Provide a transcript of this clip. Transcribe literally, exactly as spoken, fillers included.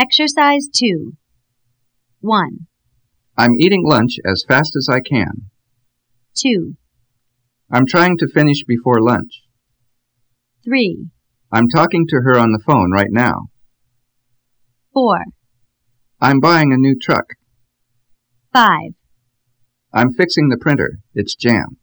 Exercise two. one, I'm eating lunch as fast as I can. two, I'm trying to finish before lunch. three, I'm talking to her on the phone right now. four, I'm buying a new truck. five, I'm fixing the printer. It's jammed.